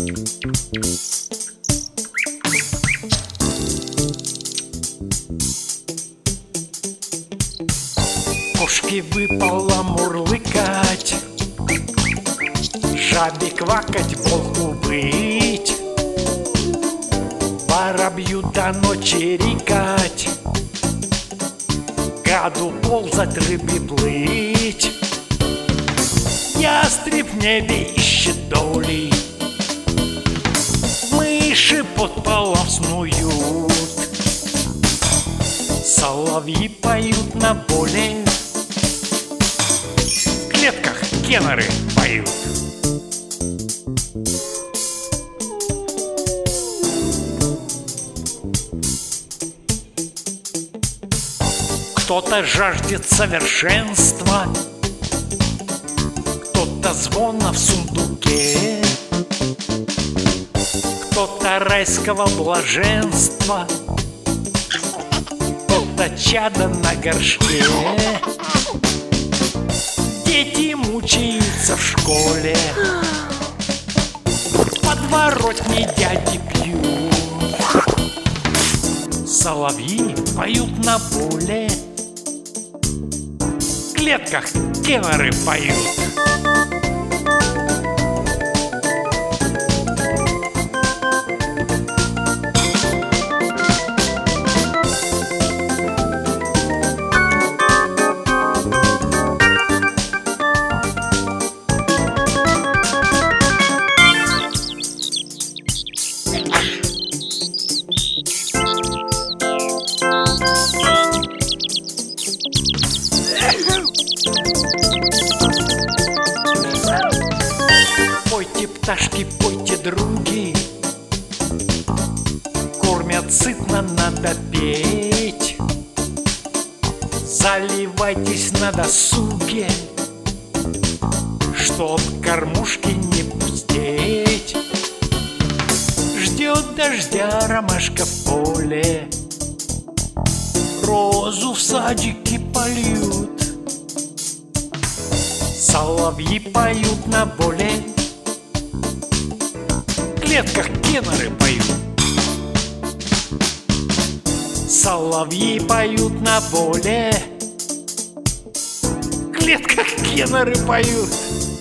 Кошке выпало мурлыкать, жабе квакать, волку выть, воробью до ночи рекать, гаду ползать, рыбе плыть. Ястреб в небе ищет доли, мыши под полом снуют, соловьи поют на воле, в клетках кенары поют. Кто-то жаждет совершенства, кто-то звона в сундуке, кто-то райского блаженства, кто-то чада на горшке. Дети мучаются в школе, в подворотне дяди пьют, соловьи поют на поле, в клетках теноры поют. Пойте, пташки, пойте, други, кормят сытно, надо петь. Заливайтесь на досуге, чтоб кормушки не пустеть. Ждет дождя ромашка в поле, розу в садике польют, соловьи поют на воле, в клетках кенары поют. Соловьи поют на воле, в клетках кенары поют.